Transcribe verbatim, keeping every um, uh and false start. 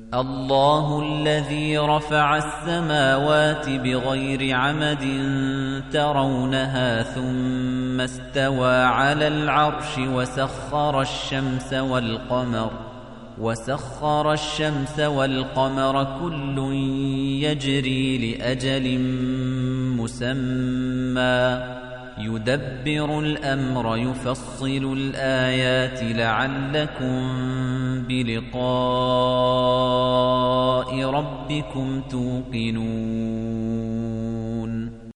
الله الذي رفع السماوات بغير عمد ترونها ثم استوى على العرش وسخر الشمس والقمر وسخر الشمس والقمر كل يجري لأجل مسمى يدبر الأمر يفصل الآيات لعلكم بلقاء ربكم توقنون